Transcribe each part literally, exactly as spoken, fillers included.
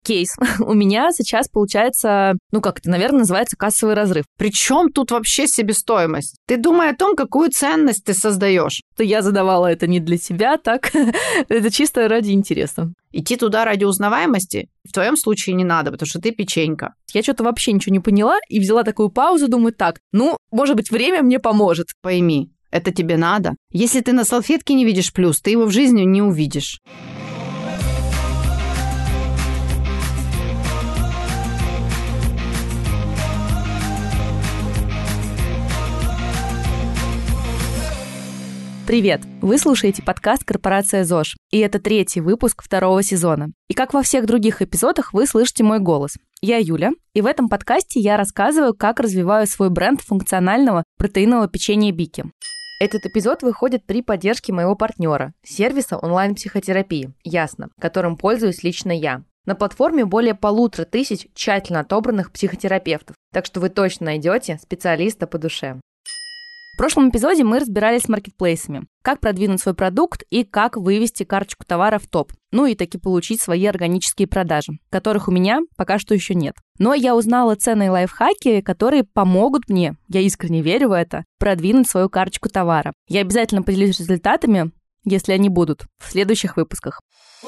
кейс. У меня сейчас получается, ну как это, наверное, называется кассовый разрыв. Причем тут вообще себестоимость? Ты думай о том, какую ценность ты создаешь. То я задавала это не для себя, так? Это чисто ради интереса. Идти туда ради узнаваемости в твоем случае не надо, потому что ты печенька. Я что-то вообще ничего не поняла и взяла такую паузу, думаю, так, ну, может быть, время мне поможет. Пойми, это тебе надо. Если ты на салфетке не видишь плюс, ты его в жизни не увидишь. Привет! Вы слушаете подкаст «Корпорация ЗОЖ», и это третий выпуск второго сезона. И как во всех других эпизодах, вы слышите мой голос. Я Юля, и в этом подкасте я рассказываю, как развиваю свой бренд функционального протеинового печенья Бики. Этот эпизод выходит при поддержке моего партнера, сервиса онлайн-психотерапии «Ясно», которым пользуюсь лично я. На платформе более полутора тысяч тщательно отобранных психотерапевтов, так что вы точно найдете специалиста по душе. В прошлом эпизоде мы разбирались с маркетплейсами, как продвинуть свой продукт и как вывести карточку товара в топ, ну и таки получить свои органические продажи, которых у меня пока что еще нет. Но я узнала ценные лайфхаки, которые помогут мне, я искренне верю в это, продвинуть свою карточку товара. Я обязательно поделюсь результатами, если они будут, в следующих выпусках.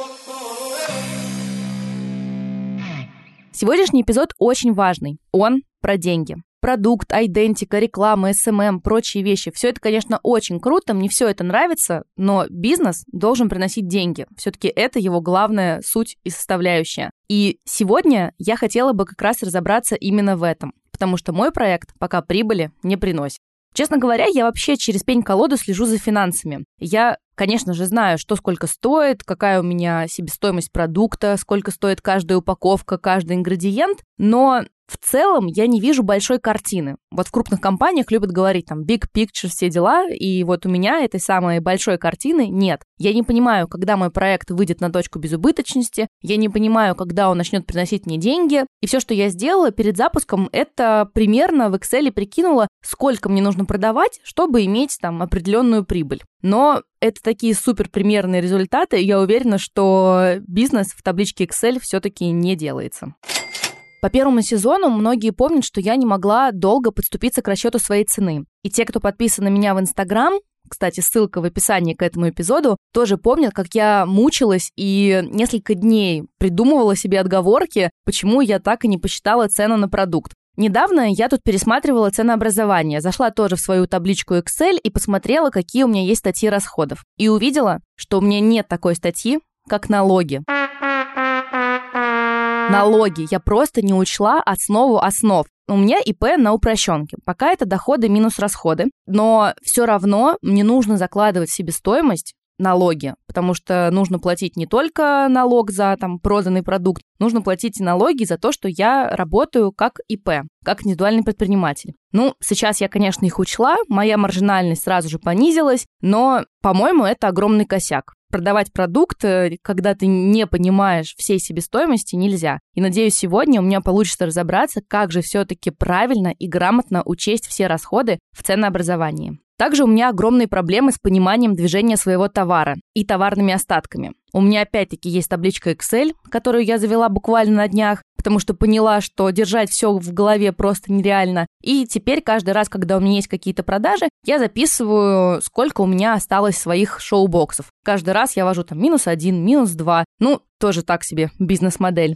Сегодняшний эпизод очень важный. Он про деньги. Продукт, айдентика, реклама, эс эм эм, прочие вещи. Все это, конечно, очень круто, мне все это нравится, но бизнес должен приносить деньги. Все-таки это его главная суть и составляющая. И сегодня я хотела бы как раз разобраться именно в этом, потому что мой проект пока прибыли не приносит. Честно говоря, я вообще через пень-колоду слежу за финансами. Я, конечно же, знаю, что сколько стоит, какая у меня себестоимость продукта, сколько стоит каждая упаковка, каждый ингредиент, но в целом я не вижу большой картины. Вот в крупных компаниях любят говорить там big picture, все дела, и вот у меня этой самой большой картины нет. Я не понимаю, когда мой проект выйдет на точку безубыточности, я не понимаю, когда он начнет приносить мне деньги, и все, что я сделала перед запуском, это примерно в Excel прикинула, сколько мне нужно продавать, чтобы иметь там определенную прибыль. Но это такие супер примерные результаты, и я уверена, что бизнес в табличке Excel все-таки не делается. По первому сезону многие помнят, что я не могла долго подступиться к расчету своей цены. И те, кто подписан на меня в Инстаграм, кстати, ссылка в описании к этому эпизоду, тоже помнят, как я мучилась и несколько дней придумывала себе отговорки, почему я так и не посчитала цену на продукт. Недавно я тут пересматривала ценообразование, зашла тоже в свою табличку Excel и посмотрела, какие у меня есть статьи расходов. И увидела, что у меня нет такой статьи, как налоги. Налоги. Я просто не учла основу основ. У меня ИП на упрощенке. Пока это доходы минус расходы, но все равно мне нужно закладывать в себестоимость налоги, потому что нужно платить не только налог за там проданный продукт, нужно платить и налоги за то, что я работаю как ИП, как индивидуальный предприниматель. Ну, сейчас я, конечно, их учла, моя маржинальность сразу же понизилась, но, по-моему, это огромный косяк. Продавать продукт, когда ты не понимаешь всей себестоимости, нельзя. И, надеюсь, сегодня у меня получится разобраться, как же все-таки правильно и грамотно учесть все расходы в ценообразовании. Также у меня огромные проблемы с пониманием движения своего товара и товарными остатками. У меня опять-таки есть табличка Excel, которую я завела буквально на днях, потому что поняла, что держать все в голове просто нереально. И теперь каждый раз, когда у меня есть какие-то продажи, я записываю, сколько у меня осталось своих шоу-боксов. Каждый раз я вожу там минус один, минус два. Ну, тоже так себе бизнес-модель.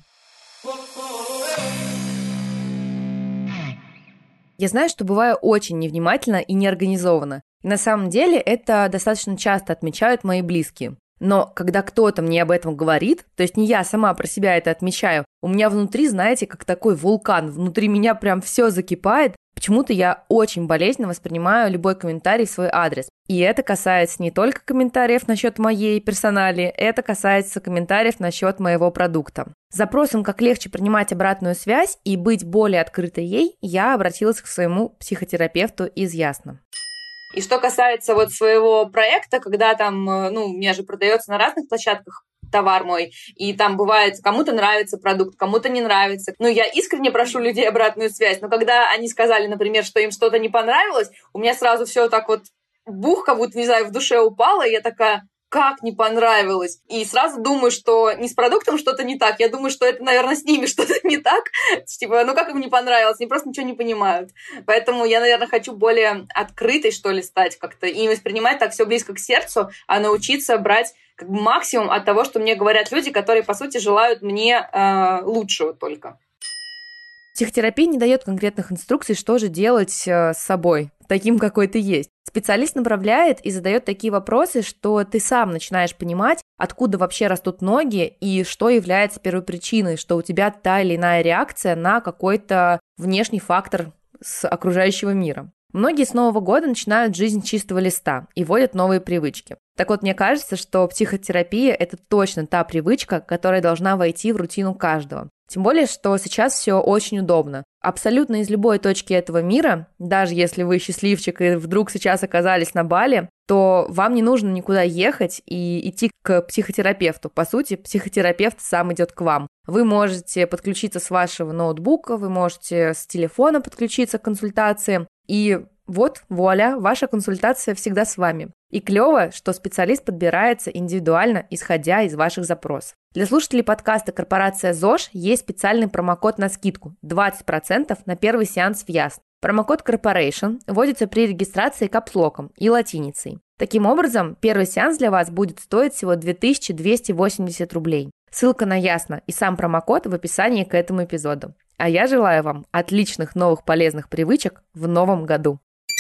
Я знаю, что бываю очень невнимательна и неорганизована. И на самом деле это достаточно часто отмечают мои близкие. Но когда кто-то мне об этом говорит, то есть не я сама про себя это отмечаю, у меня внутри, знаете, как такой вулкан, внутри меня прям все закипает. Почему-то я очень болезненно воспринимаю любой комментарий в свой адрес. И это касается не только комментариев насчет моей персонали, это касается комментариев насчет моего продукта. С запросом, как легче принимать обратную связь и быть более открытой ей, я обратилась к своему психотерапевту из Ясно. И что касается вот своего проекта, когда там, ну, у меня же продается на разных площадках товар мой, и там бывает, кому-то нравится продукт, кому-то не нравится. Ну, я искренне прошу людей обратную связь, но когда они сказали, например, что им что-то не понравилось, у меня сразу все так вот бух, как будто, не знаю, в душе упало, и я такая, как не понравилось. И сразу думаю, что не с продуктом что-то не так, я думаю, что это, наверное, с ними что-то не так. Типа, ну как им не понравилось, они просто ничего не понимают. Поэтому я, наверное, хочу более открытой, что ли, стать как-то, и не воспринимать так все близко к сердцу, а научиться брать как бы максимум от того, что мне говорят люди, которые, по сути, желают мне э, лучшего только. Психотерапия не дает конкретных инструкций, что же делать с собой, таким, какой ты есть. Специалист направляет и задает такие вопросы, что ты сам начинаешь понимать, откуда вообще растут ноги и что является первопричиной, что у тебя та или иная реакция на какой-то внешний фактор с окружающего мира. Многие с Нового года начинают жизнь с чистого листа и вводят новые привычки. Так вот, мне кажется, что психотерапия – это точно та привычка, которая должна войти в рутину каждого. Тем более, что сейчас все очень удобно. Абсолютно из любой точки этого мира, даже если вы счастливчик и вдруг сейчас оказались на Бали, то вам не нужно никуда ехать и идти к психотерапевту. По сути, психотерапевт сам идет к вам. Вы можете подключиться с вашего ноутбука, вы можете с телефона подключиться к консультации. И вот, вуаля, ваша консультация всегда с вами. И клево, что специалист подбирается индивидуально, исходя из ваших запросов. Для слушателей подкаста «Корпорация ЗОЖ» есть специальный промокод на скидку – двадцать процентов на первый сеанс в Ясно. Промокод Corporation вводится при регистрации капслоком и латиницей. Таким образом, первый сеанс для вас будет стоить всего две тысячи двести восемьдесят рублей. Ссылка на Ясно и сам промокод в описании к этому эпизоду. А я желаю вам отличных новых полезных привычек в новом году.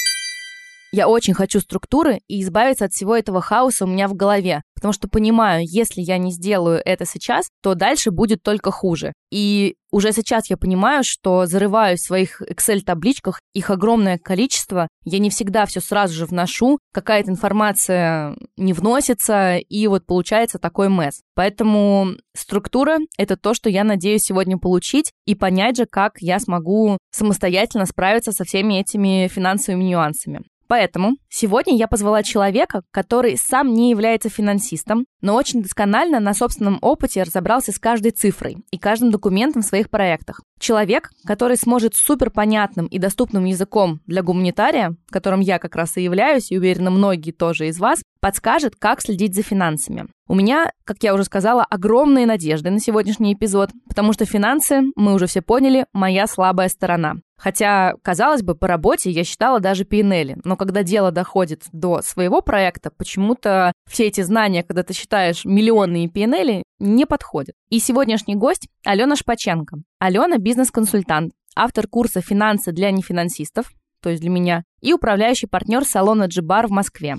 Я очень хочу структуры и избавиться от всего этого хаоса у меня в голове, потому что понимаю, если я не сделаю это сейчас, то дальше будет только хуже. И уже сейчас я понимаю, что зарываюсь в своих Excel-табличках, их огромное количество, я не всегда все сразу же вношу, какая-то информация не вносится, и вот получается такой месс. Поэтому структура — это то, что я надеюсь сегодня получить, и понять же, как я смогу самостоятельно справиться со всеми этими финансовыми нюансами. Поэтому сегодня я позвала человека, который сам не является финансистом, но очень досконально на собственном опыте разобрался с каждой цифрой и каждым документом в своих проектах. Человек, который сможет суперпонятным и доступным языком для гуманитария, которым я как раз и являюсь, и уверена, многие тоже из вас, подскажет, как следить за финансами. У меня, как я уже сказала, огромные надежды на сегодняшний эпизод, потому что финансы, мы уже все поняли, моя слабая сторона. Хотя, казалось бы, по работе я считала даже пи эн эл, но когда дело доходит до своего проекта, почему-то все эти знания, когда ты считаешь миллионные пи эн эл, не подходят. И сегодняшний гость – Алена Шпаченко. Алена – бизнес-консультант, автор курса «Финансы для нефинансистов», то есть для меня, и управляющий партнер салона Джибар в Москве.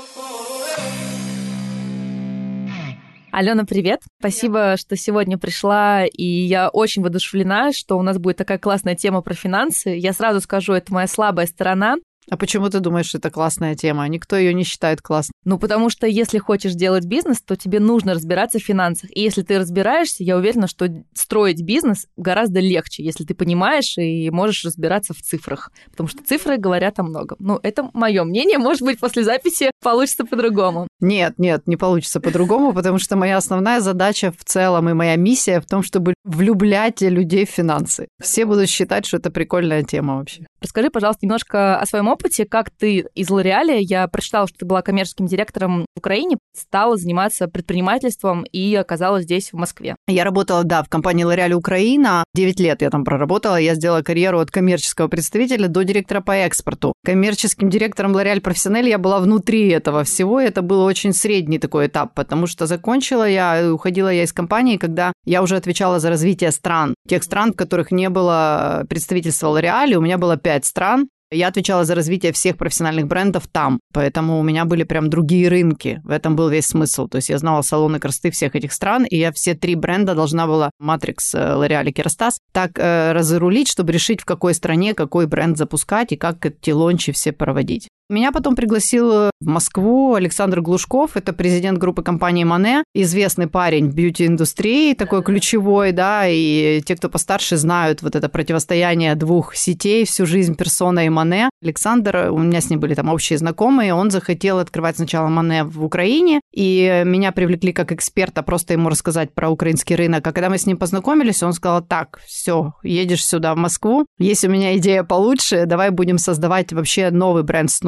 Алена, привет! Спасибо, что сегодня пришла, и я очень воодушевлена, что у нас будет такая классная тема про финансы. Я сразу скажу, это моя слабая сторона. А почему ты думаешь, что это классная тема? Никто ее не считает классной. Ну, потому что если хочешь делать бизнес, то тебе нужно разбираться в финансах. И если ты разбираешься, я уверена, что строить бизнес гораздо легче, если ты понимаешь и можешь разбираться в цифрах. Потому что цифры говорят о многом. Ну, это мое мнение. Может быть, после записи получится по-другому. Нет, нет, не получится по-другому, потому что моя основная задача в целом и моя миссия в том, чтобы влюблять людей в финансы. Все будут считать, что это прикольная тема вообще. Расскажи, пожалуйста, немножко о своем опыте, как ты из L'Oréal, я прочитала, что ты была коммерческим директором в Украине, стала заниматься предпринимательством и оказалась здесь, в Москве. Я работала, да, в компании L'Oréal Украина. девять лет я там проработала. Я сделала карьеру от коммерческого представителя до директора по экспорту. Коммерческим директором L'Oréal Professionnel я была внутри этого всего. Это был очень средний такой этап, потому что закончила я, уходила я из компании, когда я уже отвечала за развитие стран. Тех стран, в которых не было представительства L'Oréal, у меня было пять стран. Я отвечала за развитие всех профессиональных брендов там, поэтому у меня были прям другие рынки. В этом был весь смысл. То есть я знала салоны красоты всех этих стран, и я все три бренда должна была, Matrix, L'Oréal и Kerastase, так э, разрулить, чтобы решить, в какой стране какой бренд запускать и как эти лончи все проводить. Меня потом пригласил в Москву Александр Глушков, это президент группы компании Monet, известный парень в бьюти-индустрии, такой ключевой, да, и те, кто постарше, знают вот это противостояние двух сетей всю жизнь, Persona и Monet. Александр, у меня с ним были там общие знакомые, он захотел открывать сначала Monet в Украине, и меня привлекли как эксперта просто ему рассказать про украинский рынок. А когда мы с ним познакомились, он сказал: так, все, едешь сюда в Москву, есть у меня идея получше, давай будем создавать вообще новый бренд с нуля.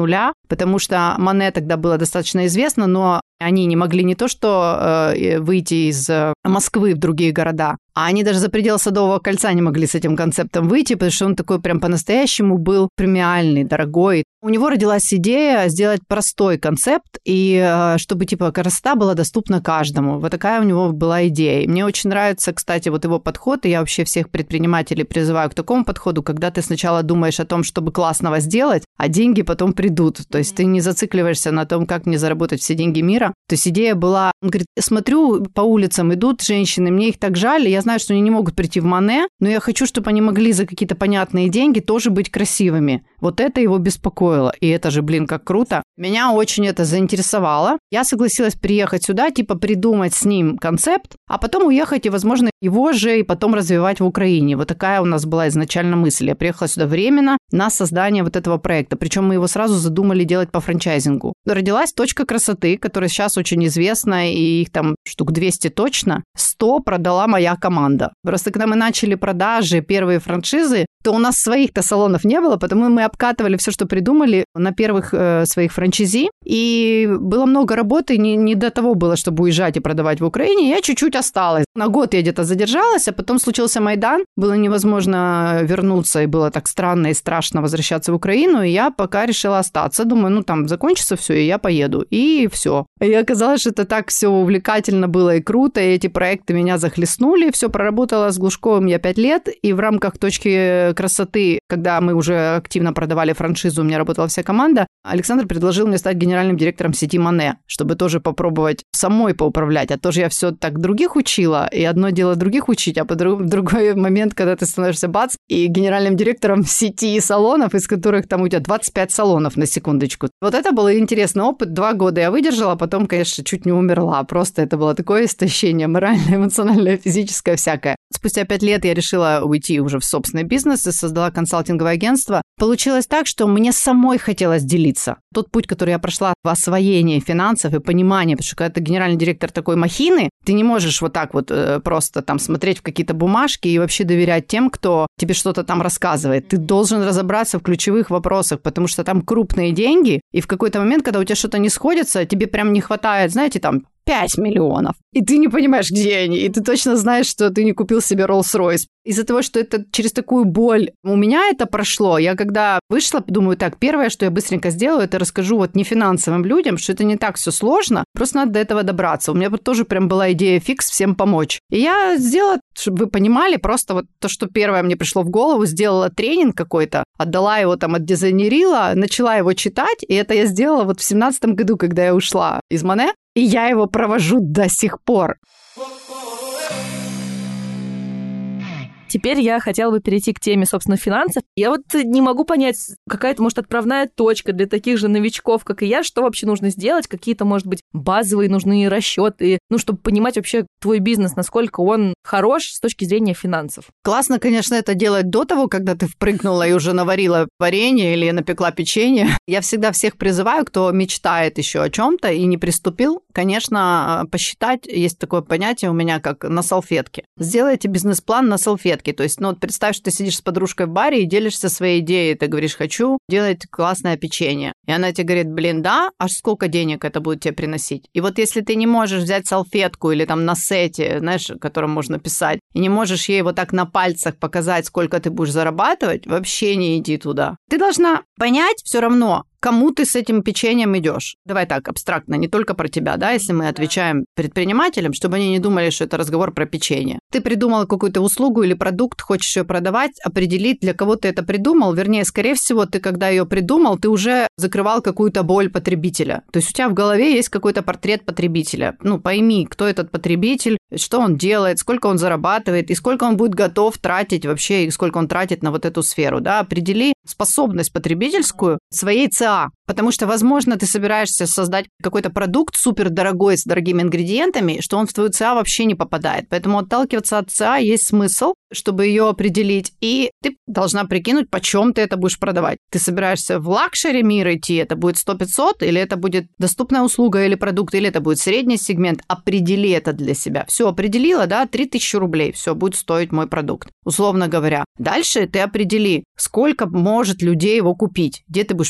нуля, потому что Monet тогда было достаточно известно, но они не могли не то что э, выйти из э, Москвы в другие города, а они даже за пределы Садового кольца не могли с этим концептом выйти, потому что он такой прям по-настоящему был премиальный, дорогой. У него родилась идея сделать простой концепт, и э, чтобы типа красота была доступна каждому. Вот такая у него была идея. И мне очень нравится, кстати, вот его подход, и я вообще всех предпринимателей призываю к такому подходу, когда ты сначала думаешь о том, чтобы классного сделать, а деньги потом придут. То есть ты не зацикливаешься на том, как мне заработать все деньги мира. То есть идея была, он говорит, смотрю, по улицам идут женщины, мне их так жаль, я знаю, что они не могут прийти в Monet, но я хочу, чтобы они могли за какие-то понятные деньги тоже быть красивыми. Вот это его беспокоило. И это же, блин, как круто. Меня очень это заинтересовало. Я согласилась приехать сюда, типа придумать с ним концепт, а потом уехать и, возможно, его же и потом развивать в Украине. Вот такая у нас была изначально мысль. Я приехала сюда временно на создание вот этого проекта. Причем мы его сразу задумали делать по франчайзингу. Родилась «Точка красоты», которая сейчас очень известна, и их там штук двести точно. сто продала моя команда. Просто когда мы начали продажи, первые франшизы, то у нас своих-то салонов не было, потому мы обкатывали все, что придумали на первых э, своих франчайзи. И было много работы, не, не до того было, чтобы уезжать и продавать в Украине. Я чуть-чуть осталась. На год я где-то задержалась, а потом случился Майдан. Было невозможно вернуться, и было так странно и страшно возвращаться в Украину. И я пока решила остаться. Думаю, ну там закончится все, и я поеду. И все. И оказалось, что это так все увлекательно было и круто, и эти проекты меня захлестнули. Все проработала с Глушковым я пять лет, и в рамках «Точки красоты», когда мы уже активно продавали франшизу, у меня работала вся команда, Александр предложил мне стать генеральным директором сети Monet, чтобы тоже попробовать самой поуправлять. А то же я все так других учила, и одно дело других учить, а по другой момент, когда ты становишься бац, и генеральным директором сети салонов, из которых там у тебя двадцать пять салонов на секундочку. Вот это был интересный опыт. Два года я выдержала, а потом, конечно, чуть не умерла. Просто это было такое истощение моральное, эмоциональное, физическое, всякое. Спустя пять лет я решила уйти уже в собственный бизнес и создала консалтинговое агентство. Получилось так, что мне самой хотелось делиться. Тот путь, который я прошла в освоении финансов и понимании, потому что когда ты генеральный директор такой махины, ты не можешь вот так вот э, просто там смотреть в какие-то бумажки и вообще доверять тем, кто тебе что-то там рассказывает. Ты должен разобраться в ключевых вопросах, потому что там крупные деньги, и в какой-то момент, когда у тебя что-то не сходится, тебе прям не хватает, знаете, там, пять миллионов. И ты не понимаешь, где они. И ты точно знаешь, что ты не купил себе Rolls-Royce. Из-за того, что это через такую боль у меня это прошло, я когда вышла, думаю, так, первое, что я быстренько сделаю, это расскажу вот не финансовым людям, что это не так все сложно, просто надо до этого добраться. У меня вот тоже прям была идея фикс всем помочь. И я сделала, чтобы вы понимали, просто вот то, что первое мне пришло в голову, сделала тренинг какой-то, отдала его там, отдизайнерила, начала его читать, и это я сделала вот в семнадцатом году, когда я ушла из Monet, и я его провожу до сих пор. Теперь я хотела бы перейти к теме, собственно, финансов. Я вот не могу понять, какая-то, может, отправная точка для таких же новичков, как и я, что вообще нужно сделать, какие-то, может быть, базовые нужны расчеты, ну, чтобы понимать вообще твой бизнес, насколько он хорош с точки зрения финансов. Классно, конечно, это делать до того, когда ты впрыгнула и уже наварила варенье или напекла печенье. Я всегда всех призываю, кто мечтает еще о чем-то и не приступил, конечно, посчитать, есть такое понятие у меня, как на салфетке. Сделайте бизнес-план на салфетке. То есть, ну, вот представь, что ты сидишь с подружкой в баре и делишься своей идеей. Ты говоришь, хочу делать классное печенье. И она тебе говорит, блин, да, а сколько денег это будет тебе приносить? И вот если ты не можешь взять салфетку или там на сете, знаешь, которым можно писать, и не можешь ей вот так на пальцах показать, сколько ты будешь зарабатывать, вообще не иди туда. Ты должна понять все равно, кому ты с этим печеньем идешь. Давай так, абстрактно, не только про тебя, да, если мы отвечаем предпринимателям, чтобы они не думали, что это разговор про печенье. Ты придумал какую-то услугу или продукт, хочешь ее продавать, определить, для кого ты это придумал. Вернее, скорее всего, ты, когда ее придумал, ты уже закрывал какую-то боль потребителя. То есть у тебя в голове есть какой-то портрет потребителя. Ну, пойми, кто этот потребитель, что он делает, сколько он зарабатывает, и сколько он будет готов тратить вообще, и сколько он тратит на вот эту сферу, да. Определи способность потребительскую своей ЦА. Потому что, возможно, ты собираешься создать какой-то продукт супердорогой с дорогими ингредиентами, что он в твою ЦА вообще не попадает. Поэтому отталкиваться от ЦА есть смысл, чтобы ее определить. И ты должна прикинуть, почем ты это будешь продавать. Ты собираешься в лакшери мир идти, это будет сто-пятьсот, или это будет доступная услуга или продукт, или это будет средний сегмент. Определи это для себя. Все, определила, да, три тысячи рублей. Все, будет стоить мой продукт, условно говоря. Дальше ты определи, сколько может людей его купить, где ты будешь продавать.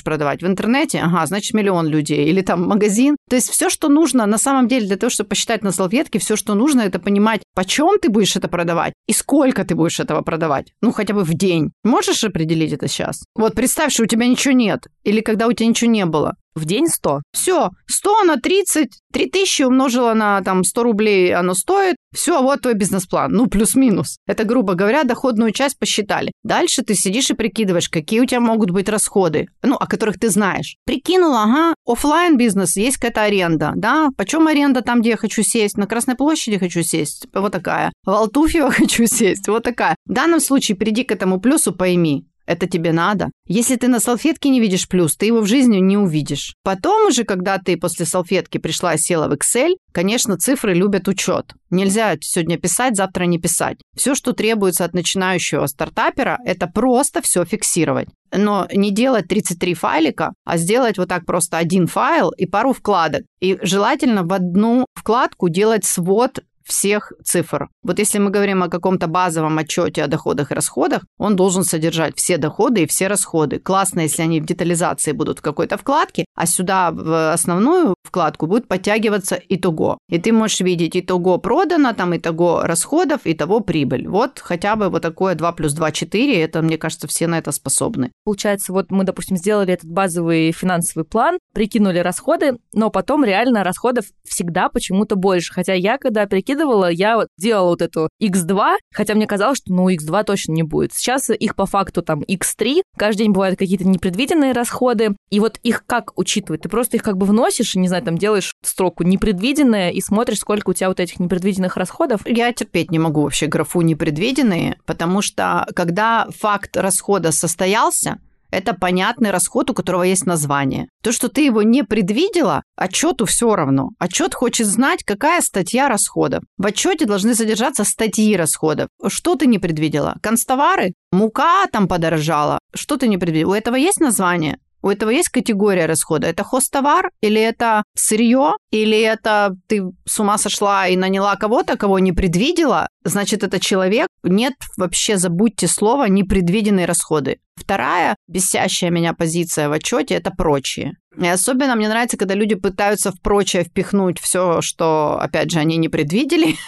в интернете, ага, значит, миллион людей. Или там магазин. То есть все, что нужно на самом деле для того, чтобы посчитать на салфетке, все, что нужно, это понимать, почем ты будешь это продавать и сколько ты будешь этого продавать. Ну, хотя бы в день. Можешь определить это сейчас? Вот представь, что у тебя ничего нет. Или когда у тебя ничего не было. В день сто. Все, сто на тридцать, три тысячи умножила на там сто рублей оно стоит. Все, вот твой бизнес-план. Ну, плюс-минус. Это, грубо говоря, доходную часть посчитали. Дальше ты сидишь и прикидываешь, какие у тебя могут быть расходы, ну, о которых ты знаешь. Прикинула, ага, офлайн бизнес, есть какая-то аренда, да? Почем аренда там, где я хочу сесть? На Красной площади хочу сесть, вот такая. В Алтуфьево хочу сесть, вот такая. В данном случае приди к этому плюсу, пойми. Это тебе надо. Если ты на салфетке не видишь плюс, ты его в жизни не увидишь. Потом уже, когда ты после салфетки пришла и села в Excel, конечно, цифры любят учет. Нельзя сегодня писать, завтра не писать. Все, что требуется от начинающего стартапера, это просто все фиксировать. Но не делать тридцать три файлика, а сделать вот так просто один файл и пару вкладок. И желательно в одну вкладку делать свод всех цифр. Вот если мы говорим о каком-то базовом отчете о доходах и расходах, он должен содержать все доходы и все расходы. Классно, если они в детализации будут в какой-то вкладке, а сюда в основную вкладку будет подтягиваться итого. И ты можешь видеть итого продано, там итого расходов, итого прибыль. Вот хотя бы вот такое два плюс два четыре, это, мне кажется, все на это способны. Получается, вот мы, допустим, сделали этот базовый финансовый план, прикинули расходы, но потом реально расходов всегда почему-то больше. Хотя я, когда прикидывала, я вот делала вот эту икс два, хотя мне казалось, что ну икс два точно не будет. Сейчас их по факту там икс три, каждый день бывают какие-то непредвиденные расходы, и вот их как учитывать? Ты просто их как бы вносишь, не знаю, там делаешь строку непредвиденное и смотришь, сколько у тебя вот этих непредвиденных расходов. Я терпеть не могу вообще графу непредвиденные, потому что когда факт расхода состоялся, это понятный расход, у которого есть название. То, что ты его не предвидела, отчету все равно. Отчет хочет знать, какая статья расходов. В отчете должны содержаться статьи расходов. Что ты не предвидела? Констовары? Мука там подорожала? Что ты не предвидела? У этого есть название? У этого есть категория расхода? Это хозтовар? Или это сырье? Или это ты с ума сошла и наняла кого-то, кого не предвидела? Значит, это человек. Нет, вообще забудьте слово «непредвиденные расходы». Вторая бесящая меня позиция в отчете – это прочие. И особенно мне нравится, когда люди пытаются в прочее впихнуть все, что, опять же, они не предвидели.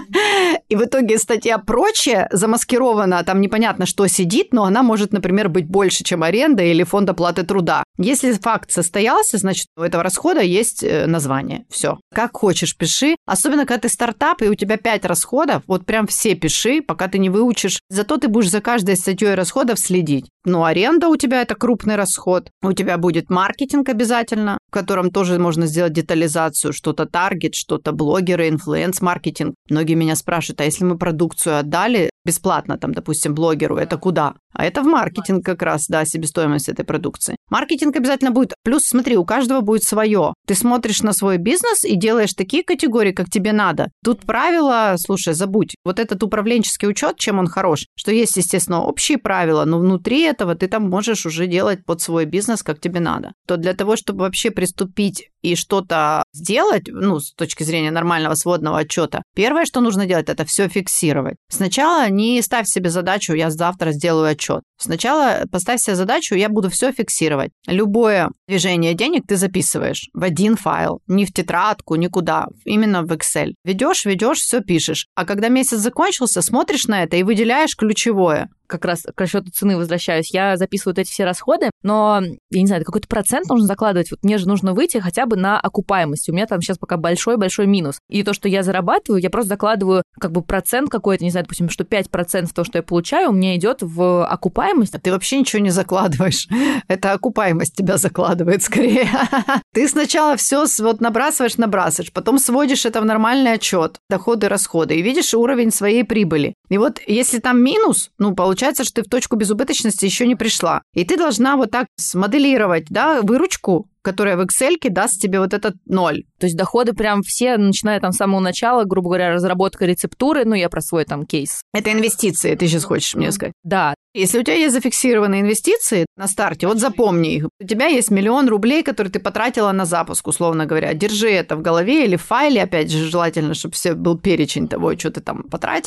И в итоге статья «прочее» замаскирована, там непонятно, что сидит, но она может, например, быть больше, чем аренда или фонд оплаты труда. Если факт состоялся, значит, у этого расхода есть название. Все. Как хочешь, пиши. Особенно, когда ты стартап, и у тебя пять расходов, вот прям все пиши, пока ты не выучишь. Зато ты будешь за каждой статьей расходов следить. Ну, аренда у тебя – это крупный расход. У тебя будет маркетинг обязательно, в котором тоже можно сделать детализацию. Что-то таргет, что-то блогеры, инфлюенс-маркетинг. Многие меня спрашивают, а если мы продукцию отдали бесплатно, там, допустим, блогеру, это куда? А это в маркетинг как раз, да, себестоимость этой продукции. Маркетинг обязательно будет. Плюс, смотри, у каждого будет свое. Ты смотришь на свой бизнес и делаешь такие категории, как тебе надо. Тут правила, слушай, забудь. Вот этот управленческий учет, чем он хорош? Что есть, естественно, общие правила, но внутри этого ты там можешь уже делать под свой бизнес, как тебе надо. То для того, чтобы вообще приступить и что-то сделать, ну, с точки зрения нормального сводного отчета, первое, что нужно делать, это все фиксировать. Сначала не ставь себе задачу, я завтра сделаю отчет. Сначала поставь себе задачу, я буду все фиксировать. Любое движение денег ты записываешь в один файл, не в тетрадку, никуда, именно в Excel. Ведешь, ведешь, все пишешь. А когда месяц закончился, смотришь на это и выделяешь ключевое. Как раз к расчету цены возвращаюсь. Я записываю вот эти все расходы, но, я не знаю, какой-то процент нужно закладывать. Вот мне же нужно выйти хотя бы на окупаемость. У меня там сейчас пока большой-большой минус. И то, что я зарабатываю, я просто закладываю как бы процент какой-то, не знаю, допустим, что пять процентов того, что я получаю, у меня идет в окупаемость. А ты вообще ничего не закладываешь. Это окупаемость тебя закладывает скорее. Ты сначала все вот набрасываешь, набрасываешь, потом сводишь это в нормальный отчет, доходы, расходы, и видишь уровень своей прибыли. И вот если там минус, ну, получается, Получается, что ты в точку безубыточности еще не пришла. И ты должна вот так смоделировать, да, выручку, которая в Excel даст тебе вот этот ноль. То есть доходы прям все, начиная там с самого начала, грубо говоря, разработка рецептуры, ну, я про свой там кейс. Это инвестиции, ты сейчас хочешь мне сказать? Да. Если у тебя есть зафиксированные инвестиции на старте, вот запомни их. У тебя есть миллион рублей, которые ты потратила на запуск, условно говоря. Держи это в голове или в файле, опять же, желательно, чтобы все был перечень того, что ты там потратила.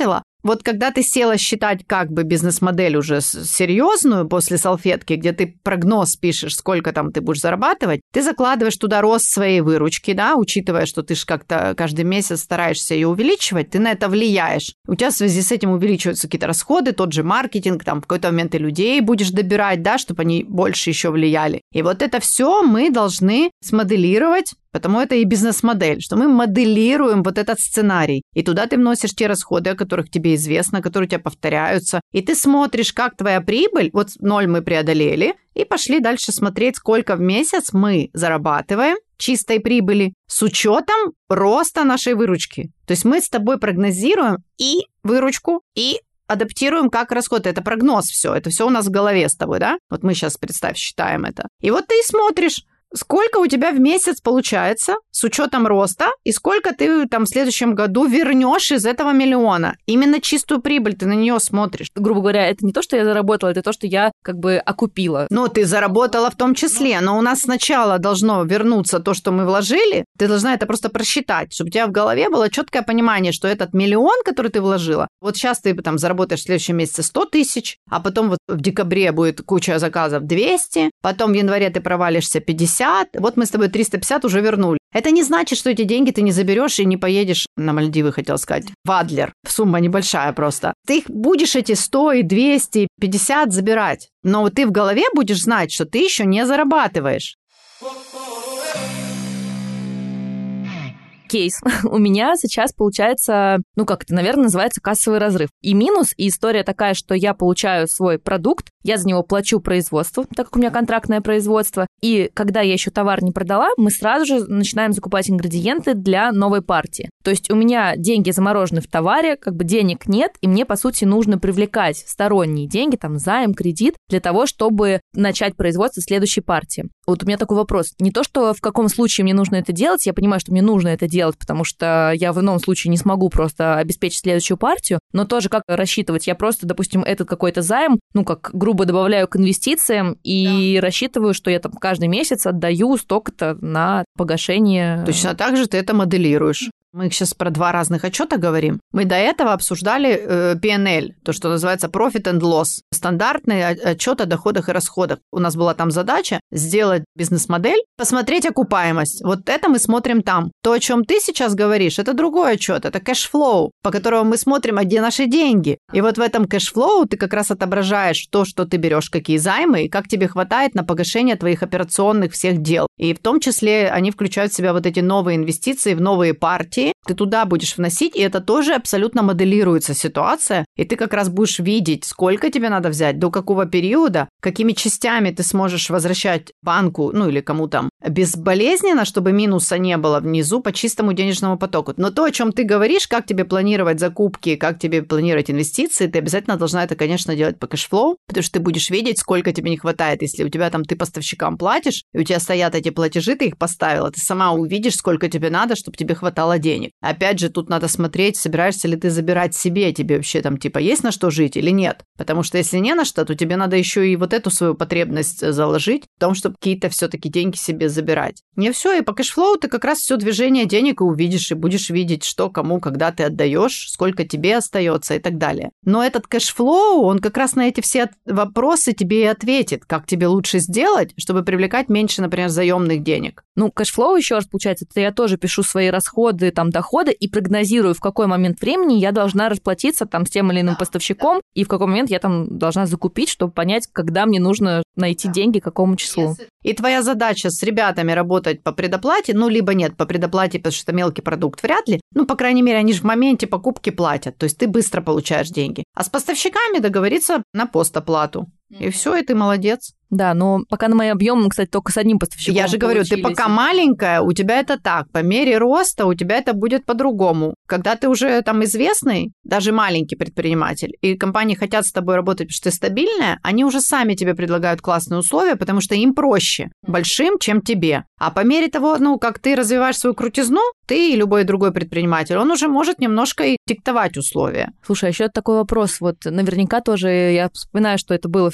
Вот когда ты села считать как бы бизнес-модель уже серьезную после салфетки, где ты прогноз пишешь, сколько там ты будешь зарабатывать, ты закладываешь туда рост своей выручки, да, учитывая, что ты же как-то каждый месяц стараешься ее увеличивать, ты на это влияешь. У тебя в связи с этим увеличиваются какие-то расходы, тот же маркетинг, там в какой-то момент ты людей будешь добирать, да, чтобы они больше еще влияли. И вот это все мы должны смоделировать, потому это и бизнес-модель, что мы моделируем вот этот сценарий. И туда ты вносишь те расходы, о которых тебе известно, которые у тебя повторяются. И ты смотришь, как твоя прибыль, вот ноль мы преодолели, и пошли дальше смотреть, сколько в месяц мы зарабатываем чистой прибыли с учетом роста нашей выручки. То есть мы с тобой прогнозируем и выручку, и адаптируем как расход. Это прогноз все. Это все у нас в голове с тобой, да? Вот мы сейчас, представь, считаем это. И вот ты смотришь, сколько у тебя в месяц получается с учетом роста, и сколько ты там в следующем году вернешь из этого миллиона. Именно чистую прибыль, ты на нее смотришь. Грубо говоря, это не то, что я заработала, это то, что я как бы окупила. Ну, ты заработала в том числе, но у нас сначала должно вернуться то, что мы вложили. Ты должна это просто просчитать, чтобы у тебя в голове было четкое понимание, что этот миллион, который ты вложила, вот сейчас ты там заработаешь в следующем месяце сто тысяч, а потом вот в декабре будет куча заказов двести, потом в январе ты провалишься пятьдесят, вот мы с тобой триста пятьдесят уже вернули. Это не значит, что эти деньги ты не заберешь и не поедешь на Мальдивы, хотел сказать, в Адлер. Сумма небольшая просто. Ты их будешь эти сто и двести пятьдесят забирать, но ты в голове будешь знать, что ты еще не зарабатываешь. Кейс. У меня сейчас получается, ну как это, наверное, называется кассовый разрыв. И минус, и история такая, что я получаю свой продукт, я за него плачу производству, так как у меня контрактное производство, и когда я еще товар не продала, мы сразу же начинаем закупать ингредиенты для новой партии. То есть у меня деньги заморожены в товаре, как бы денег нет, и мне, по сути, нужно привлекать сторонние деньги, там, займ, кредит, для того, чтобы начать производство следующей партии. Вот у меня такой вопрос. Не то, что в каком случае мне нужно это делать, я понимаю, что мне нужно это делать, потому что я в ином случае не смогу просто обеспечить следующую партию, но тоже как рассчитывать? Я просто, допустим, этот какой-то займ, ну, как грубо добавляю к инвестициям и да. рассчитываю, что я там каждый месяц отдаю столько-то на погашение. Точно так же ты это моделируешь. Мы сейчас про два разных отчета говорим. Мы до этого обсуждали э, пи эн эл, то, что называется Profit and Loss. Стандартный отчет о доходах и расходах. У нас была там задача сделать бизнес-модель, посмотреть окупаемость. Вот это мы смотрим там. То, о чем ты сейчас говоришь, это другой отчет, это кэшфлоу, по которому мы смотрим, а где наши деньги. И вот в этом кэшфлоу ты как раз отображаешь то, что ты берешь, какие займы, и как тебе хватает на погашение твоих операционных всех дел. И в том числе они включают в себя вот эти новые инвестиции в новые партии. Ты туда будешь вносить, и это тоже абсолютно моделируется ситуация, и ты как раз будешь видеть, сколько тебе надо взять, до какого периода, какими частями ты сможешь возвращать банку, ну или кому там, безболезненно, чтобы минуса не было внизу по чистому денежному потоку. Но то, о чем ты говоришь, как тебе планировать закупки, как тебе планировать инвестиции, ты обязательно должна это, конечно, делать по кэшфлоу, потому что ты будешь видеть, сколько тебе не хватает. Если у тебя там ты поставщикам платишь, и у тебя стоят эти платежи, ты их поставила, ты сама увидишь, сколько тебе надо, чтобы тебе хватало денег. Опять же, тут надо смотреть, собираешься ли ты забирать себе, тебе вообще там типа есть на что жить или нет. Потому что если не на что, то тебе надо еще и вот эту свою потребность заложить в том, чтобы какие-то все-таки деньги себе забирать. Не все, и по кэшфлоу ты как раз все движение денег и увидишь, и будешь видеть, что кому, когда ты отдаешь, сколько тебе остается и так далее. Но этот кэшфлоу, он как раз на эти все вопросы тебе и ответит, как тебе лучше сделать, чтобы привлекать меньше, например, заемных денег. Ну, кэшфлоу, еще раз, получается, это я тоже пишу свои расходы, там, доходы и прогнозирую, в какой момент времени я должна расплатиться там с тем или иным поставщиком, и в какой момент я там должна закупить, чтобы понять, когда мне нужно найти деньги, к какому числу. И твоя задача с ребятами работать по предоплате, ну, либо нет, по предоплате, потому что это мелкий продукт, вряд ли. Ну, по крайней мере, они же в моменте покупки платят, то есть ты быстро получаешь деньги. А с поставщиками договориться на постоплату. И все, и ты молодец. Да, но пока на мои объемы, мы, кстати, только с одним поставщиком Я же говорю, получились. Ты пока маленькая, у тебя это так. По мере роста у тебя это будет по-другому. Когда ты уже там известный, даже маленький предприниматель, и компании хотят с тобой работать, потому что ты стабильная, они уже сами тебе предлагают классные условия, потому что им проще большим, чем тебе. А по мере того, ну, как ты развиваешь свою крутизну, ты и любой другой предприниматель, он уже может немножко и диктовать условия. Слушай, а еще такой вопрос. Вот наверняка тоже я вспоминаю, что это было все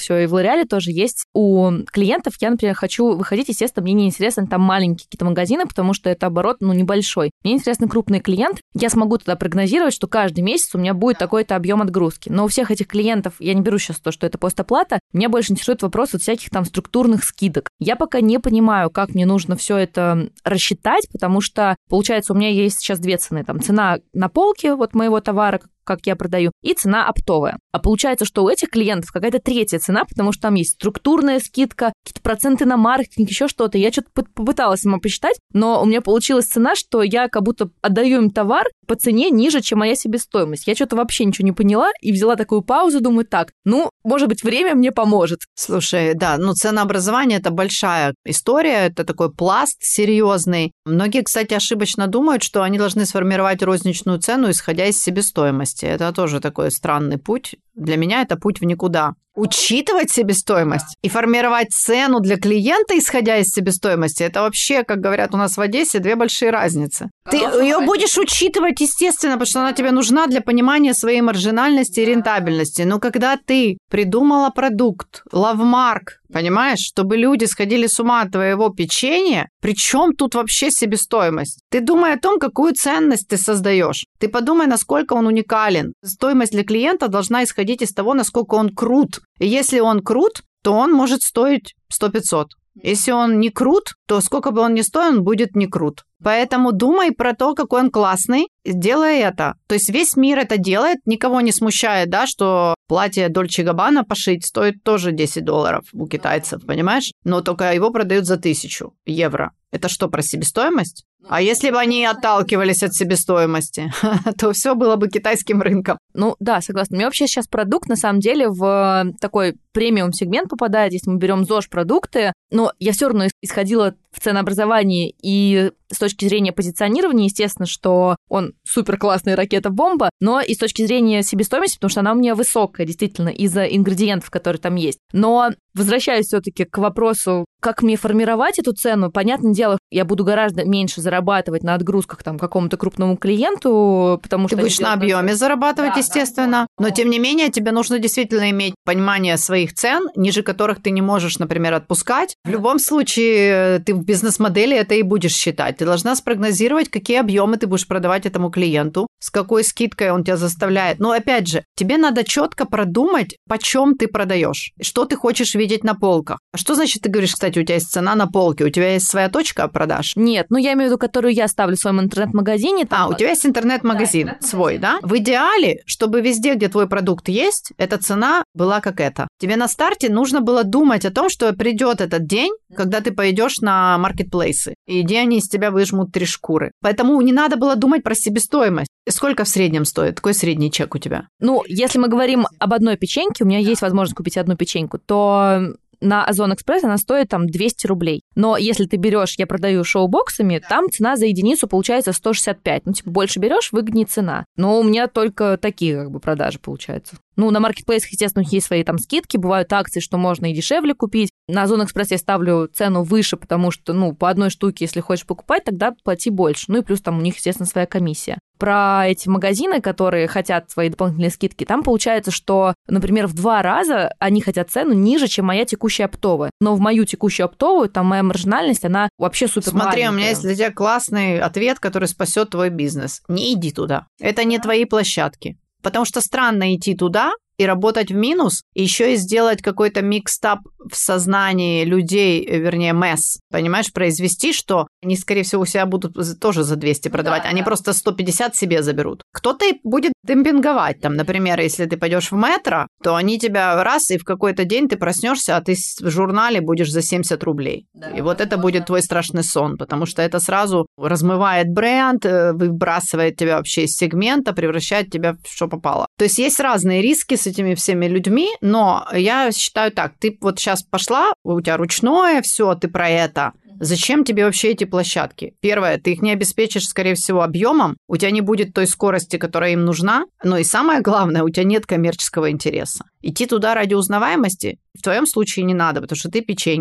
все, и в Лореале тоже есть. У клиентов я, например, хочу выходить, естественно, мне не интересны там маленькие какие-то магазины, потому что это оборот, ну, небольшой. Мне интересны крупные клиенты. Я смогу тогда прогнозировать, что каждый месяц у меня будет такой-то объем отгрузки. Но у всех этих клиентов, я не беру сейчас то, что это постоплата, меня больше интересует вопрос вот всяких там структурных скидок. Я пока не понимаю, как мне нужно все это рассчитать, потому что, получается, у меня есть сейчас две цены. Там цена на полке вот моего товара, как я продаю, и цена оптовая. А получается, что у этих клиентов какая-то третья цена, потому что там есть структурная скидка, какие-то проценты на маркетинг, еще что-то. Я что-то попыталась сама посчитать, но у меня получилась цена, что я как будто отдаю им товар по цене ниже, чем моя себестоимость. Я что-то вообще ничего не поняла и взяла такую паузу, думаю, так, ну, может быть, время мне поможет. Слушай, да, ну, ценообразование – это большая история, это такой пласт серьезный. Многие, кстати, ошибочно думают, что они должны сформировать розничную цену, исходя из себестоимости. Это тоже такой странный путь. Для меня это путь в никуда. Учитывать себестоимость и формировать цену для клиента, исходя из себестоимости, это вообще, как говорят у нас в Одессе, две большие разницы. Ты ее будешь учитывать, естественно, потому что она тебе нужна для понимания своей маржинальности и рентабельности. Но когда ты придумала продукт, лавмарк, понимаешь, чтобы люди сходили с ума от твоего печенья, причем тут вообще себестоимость? Ты думай о том, какую ценность ты создаешь. Ты подумай, насколько он уникален. Стоимость для клиента должна исходить из того, насколько он крут. И если он крут, то он может стоить сто-пятьсот. Если он не крут, то сколько бы он ни стоил, он будет не крут. Поэтому думай про то, какой он классный, делай это. То есть весь мир это делает, никого не смущает, да, что платье Дольче Габбана пошить стоит тоже десять долларов у китайцев, понимаешь? Но только его продают за тысячу евро. Это что, про себестоимость? А если бы они отталкивались от себестоимости, то все было бы китайским рынком. Ну да, согласна. У меня вообще сейчас продукт, на самом деле, в такой премиум-сегмент попадает, если мы берем ЗОЖ-продукты, но я все равно исходила в ценообразовании и с точки зрения позиционирования, естественно, что он супер-классная ракета-бомба, но и с точки зрения себестоимости, потому что она у меня высокая, действительно, из-за ингредиентов, которые там есть. Но возвращаюсь все-таки к вопросу, как мне формировать эту цену. Понятное дело, я буду гораздо меньше зарабатывать на отгрузках там какому-то крупному клиенту, потому что... Ты будешь на объеме процесс. зарабатывать, да, естественно, да, но тем не менее тебе нужно действительно иметь понимание своих цен, ниже которых ты не можешь, например, отпускать. В любом случае, ты в бизнес-модели это и будешь считать. Ты должна спрогнозировать, какие объемы ты будешь продавать этому клиенту, с какой скидкой он тебя заставляет. Но опять же, тебе надо четко продумать, почем ты продаешь, что ты хочешь видеть на полках. А что значит, ты говоришь, кстати, у тебя есть цена на полке, у тебя есть своя точка продаж? Нет, ну я имею в виду, которую я ставлю в своем интернет-магазине. Там... А, у тебя есть интернет-магазин, да, свой, да? В идеале, чтобы везде, где твой продукт есть, эта цена была как эта. Тебе на старте нужно было думать о том, что придет этот день, когда ты пойдешь на маркетплейсы, и где они из тебя выжмут три шкуры. Поэтому не надо было думать про себестоимость. Сколько в среднем стоит? Какой средний чек у тебя? Ну, если мы говорим об одной печеньке, у меня есть возможность купить одну печеньку, то на Озон Экспресс она стоит там двести рублей. Но если ты берешь, я продаю шоу-боксами, там цена за единицу получается сто шестьдесят пять. Ну, типа, больше берешь, выгоднее цена. Но у меня только такие как бы продажи получаются. Ну, на маркетплейсах, естественно, у них есть свои там скидки, бывают акции, что можно и дешевле купить. На Озон Экспресс я ставлю цену выше, потому что, ну, по одной штуке, если хочешь покупать, тогда плати больше. Ну, и плюс там у них, естественно, своя комиссия. Про эти магазины, которые хотят свои дополнительные скидки, там получается, что, например, в два раза они хотят цену ниже, чем моя текущая оптовая. Но в мою текущую оптовую, там моя маржинальность, она вообще супер маленькая. Смотри, у меня есть для тебя классный ответ, который спасет твой бизнес. Не иди туда. Это не твои площадки. Потому что странно идти туда и работать в минус, и еще и сделать какой-то микстап в сознании людей, вернее, месс, понимаешь, произвести, что они, скорее всего, у себя будут тоже за двести продавать, да, они да. просто сто пятьдесят себе заберут. Кто-то будет демпинговать, там, например, если ты пойдешь в метро, то они тебя раз, и в какой-то день ты проснешься, а ты в журнале будешь за семьдесят рублей. Да, и вот это будет твой страшный сон, потому что это сразу размывает бренд, выбрасывает тебя вообще из сегмента, превращает тебя в что попало. То есть есть разные риски с этими всеми людьми, но я считаю так, ты вот сейчас пошла, у тебя ручное, все, ты про это. Зачем тебе вообще эти площадки? Первое, ты их не обеспечишь, скорее всего, объемом, у тебя не будет той скорости, которая им нужна, но и самое главное, у тебя нет коммерческого интереса. Идти туда ради узнаваемости в твоем случае не надо, потому что ты печенька.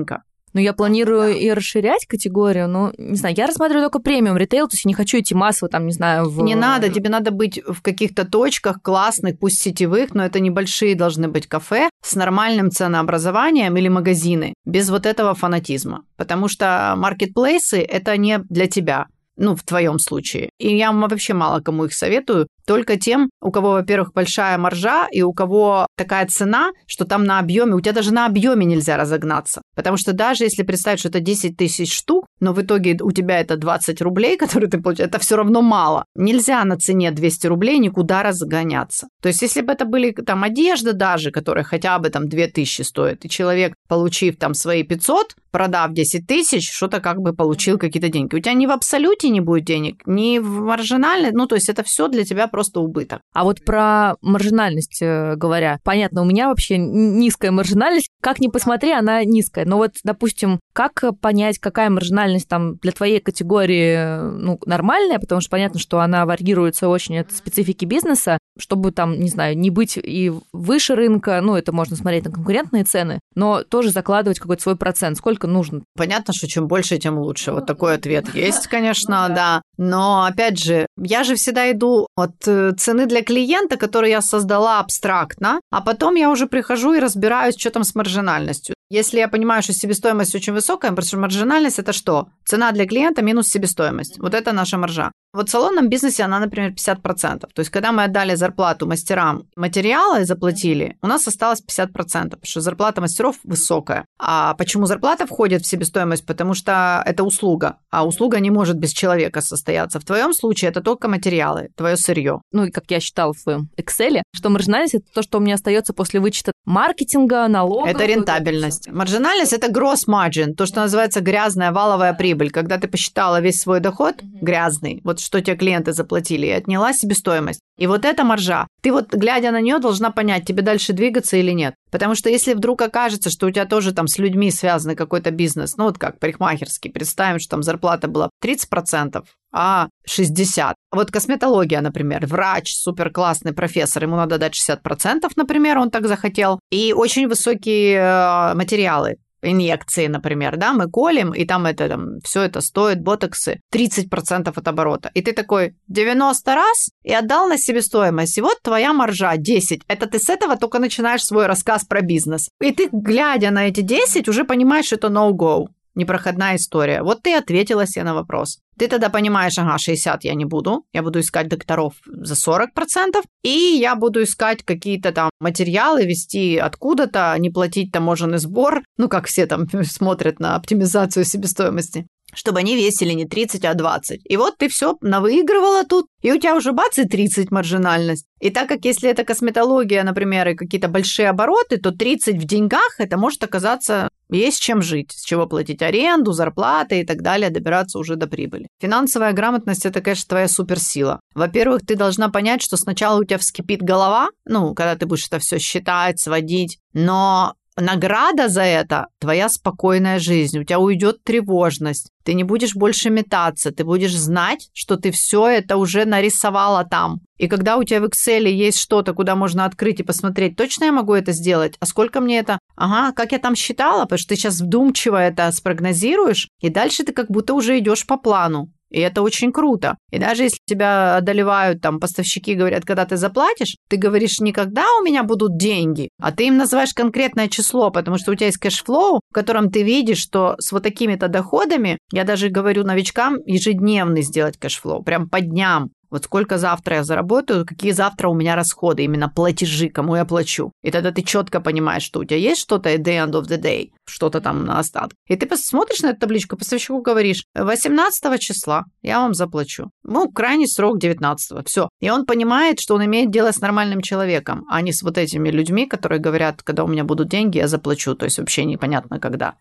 Ну, я планирую и расширять категорию, но, не знаю, я рассматриваю только премиум ритейл, то есть я не хочу идти массово, там, не знаю, в... Не надо, тебе надо быть в каких-то точках классных, пусть сетевых, но это небольшие должны быть кафе с нормальным ценообразованием или магазины, без вот этого фанатизма. Потому что маркетплейсы – это не для тебя. Ну, в твоем случае. И я вообще мало кому их советую. Только тем, у кого, во-первых, большая маржа, и у кого такая цена, что там на объеме, у тебя даже на объеме нельзя разогнаться. Потому что даже если представить, что это десять тысяч штук, но в итоге у тебя это двадцать рублей, которые ты получаешь, это все равно мало. Нельзя на цене двести рублей никуда разгоняться. То есть, если бы это были там одежда даже, которая хотя бы там две тысячи стоит, и человек, получив там свои пятьсот, продав десять тысяч, что-то как бы получил какие-то деньги. У тебя ни в абсолюте не будет денег, ни в маржинальной, ну, то есть это все для тебя просто убыток. А вот про маржинальность говоря, понятно, у меня вообще низкая маржинальность, как ни посмотри, она низкая. Но вот, допустим, как понять, какая маржинальность там для твоей категории, ну, нормальная, потому что понятно, что она варьируется очень от специфики бизнеса, чтобы там, не знаю, не быть и выше рынка, ну, это можно смотреть на конкурентные цены, но тоже закладывать какой-то свой процент. Сколько нужно? Понятно, что чем больше, тем лучше. Вот такой ответ есть, конечно, да. Но, опять же, я же всегда иду от цены для клиента, которую я создала абстрактно, а потом я уже прихожу и разбираюсь, что там с маржинальностью. Если я понимаю, что себестоимость очень высокая, потому что маржинальность – это что? Цена для клиента минус себестоимость. Вот это наша маржа. Вот в салонном бизнесе она, например, пятьдесят процентов. То есть, когда мы отдали зарплату мастерам материала и заплатили, у нас осталось пятьдесят процентов, потому что зарплата мастеров высокая. А почему зарплата входит в себестоимость? Потому что это услуга, а услуга не может без человека состояться. В твоем случае это только материалы, твое сырье. Ну и как я считала в своем Excel, что маржинальность – это то, что у меня остается после вычета маркетинга, налогов. Это рентабельность. Маржинальность – это gross margin, то, что называется грязная валовая прибыль. Когда ты посчитала весь свой доход, грязный, вот что тебе клиенты заплатили, и отняла себестоимость. И вот эта маржа, ты вот, глядя на нее, должна понять, тебе дальше двигаться или нет. Потому что если вдруг окажется, что у тебя тоже там с людьми связанный какой-то бизнес, ну вот как парикмахерский, представим, что там зарплата была тридцать процентов, а шестьдесят процентов. Вот косметология, например, врач, суперклассный профессор, ему надо дать шестьдесят процентов, например, он так захотел, и очень высокие материалы. Инъекции, например, да, мы колем, и там это, там, все это стоит, ботоксы, тридцать процентов от оборота. И ты такой девяносто раз и отдал на себестоимость. И вот твоя маржа десять. Это ты с этого только начинаешь свой рассказ про бизнес. И ты, глядя на эти десять, уже понимаешь, что это no-go. Непроходная история. Вот ты ответила себе на вопрос. Ты тогда понимаешь, ага, шестьдесят я не буду, я буду искать докторов за сорок процентов, и я буду искать какие-то там материалы, вести откуда-то, не платить таможенный сбор, ну, как все там смотрят на оптимизацию себестоимости, чтобы они весили не тридцать, а двадцать. И вот ты все навыигрывала тут, и у тебя уже бац и тридцать маржинальность. И так как если это косметология, например, и какие-то большие обороты, то тридцать в деньгах это может оказаться есть чем жить, с чего платить аренду, зарплаты и так далее, добираться уже до прибыли. Финансовая грамотность – это, конечно, твоя суперсила. Во-первых, ты должна понять, что сначала у тебя вскипит голова, ну, когда ты будешь это все считать, сводить, но награда за это – твоя спокойная жизнь. У тебя уйдет тревожность. Ты не будешь больше метаться. Ты будешь знать, что ты все это уже нарисовала там. И когда у тебя в Excel есть что-то, куда можно открыть и посмотреть, точно я могу это сделать? А сколько мне это? Ага, как я там считала? Потому что ты сейчас вдумчиво это спрогнозируешь, и дальше ты как будто уже идешь по плану. И это очень круто. И даже если тебя одолевают, там, поставщики говорят, когда ты заплатишь, ты говоришь не когда у меня будут деньги, а ты им называешь конкретное число, потому что у тебя есть кэшфлоу, в котором ты видишь, что с вот такими-то доходами, я даже говорю новичкам, ежедневный сделать кэшфлоу, прям по дням. Вот сколько завтра я заработаю, какие завтра у меня расходы, именно платежи, кому я плачу. И тогда ты четко понимаешь, что у тебя есть что-то at the end of the day, что-то там на остаток. И ты посмотришь на эту табличку, поставщику говоришь, восемнадцатого числа я вам заплачу. Ну, крайний срок девятнадцатого. Все. И он понимает, что он имеет дело с нормальным человеком, а не с вот этими людьми, которые говорят, когда у меня будут деньги, я заплачу. То есть вообще непонятно когда.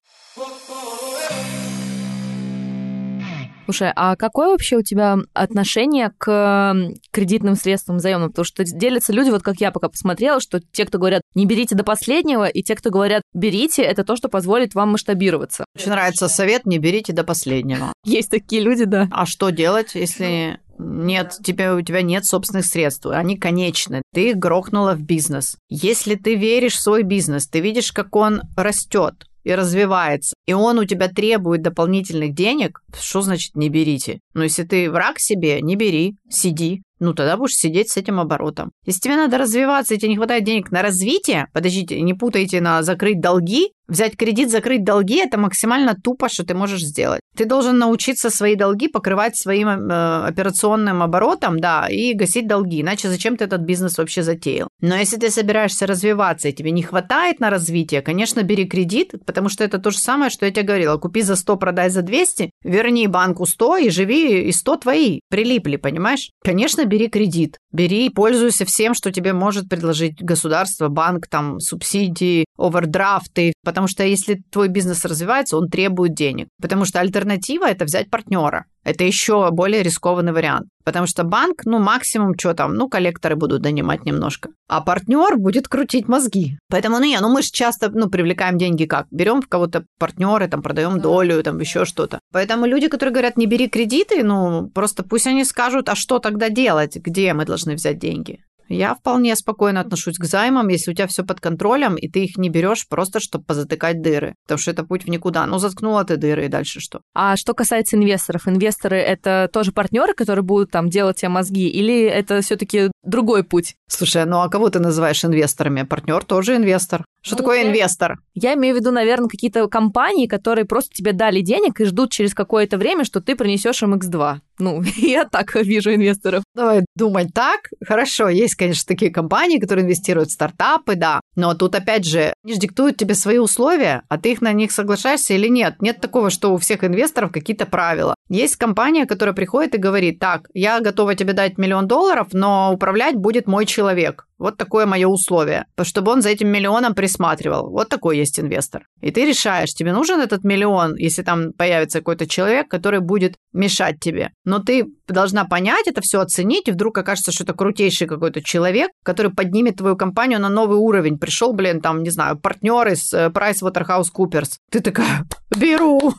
Слушай, а какое вообще у тебя отношение к кредитным средствам заемным? Потому что делятся люди, вот как я пока посмотрела, что те, кто говорят, не берите до последнего, и те, кто говорят, берите, это то, что позволит вам масштабироваться. Очень нравится совет, не берите до последнего. Есть такие люди, да. А что делать, если нет, тебе, у тебя нет собственных средств, они конечны, ты их грохнула в бизнес. Если ты веришь в свой бизнес, ты видишь, как он растет, и развивается, и он у тебя требует дополнительных денег, что значит не берите? Ну, если ты враг себе, не бери, сиди. Ну, тогда будешь сидеть с этим оборотом. Если тебе надо развиваться, и тебе не хватает денег на развитие, подождите, не путайте на закрыть долги. Взять кредит, закрыть долги – это максимально тупо, что ты можешь сделать. Ты должен научиться свои долги покрывать своим э, операционным оборотом, да, и гасить долги. Иначе зачем ты этот бизнес вообще затеял? Но если ты собираешься развиваться, и тебе не хватает на развитие, конечно, бери кредит, потому что это то же самое, что я тебе говорила. Купи за сто, продай за двести, верни банку сто и живи, и сто твои прилипли, понимаешь? Конечно, бери кредит. Бери и пользуйся всем, что тебе может предложить государство, банк, там, субсидии, овердрафты. Потому что если твой бизнес развивается, он требует денег. Потому что альтернатива – это взять партнера. Это еще более рискованный вариант. Потому что банк, ну, максимум, что там, ну, коллекторы будут донимать немножко. А партнер будет крутить мозги. Поэтому, ну, не, ну, мы же часто, ну, привлекаем деньги как? Берем в кого-то партнеры, там, продаем долю, там, еще что-то. Поэтому люди, которые говорят, не бери кредиты, ну, просто пусть они скажут, а что тогда делать? Где мы должны взять деньги? Я вполне спокойно отношусь к займам, если у тебя все под контролем, и ты их не берешь просто, чтобы позатыкать дыры. Потому что это путь в никуда. Ну, заткнула ты дыры, и дальше что? А что касается инвесторов, инвесторы — это тоже партнеры, которые будут там делать тебе мозги, или это все-таки другой путь? Слушай, ну а кого ты называешь инвесторами? Партнер тоже инвестор. Что ну, такое я... инвестор? Я имею в виду, наверное, какие-то компании, которые просто тебе дали денег и ждут через какое-то время, что ты принесешь им икс два. Ну, я так вижу инвесторов. Давай думать так. Хорошо, есть, конечно, такие компании, которые инвестируют в стартапы, да. Но тут, опять же, они же диктуют тебе свои условия, а ты их на них соглашаешься или нет. Нет такого, что у всех инвесторов какие-то правила. Есть компания, которая приходит и говорит, так, я готова тебе дать миллион долларов, но управлять будет мой человек. Вот такое мое условие, чтобы он за этим миллионом присматривал. Вот такой есть инвестор. И ты решаешь, тебе нужен этот миллион, если там появится какой-то человек, который будет мешать тебе. Но ты должна понять это все, оценить, и вдруг окажется, что это крутейший какой-то человек, который поднимет твою компанию на новый уровень. Пришел, блин, там, не знаю, партнер из PricewaterhouseCoopers. Ты такая, беру.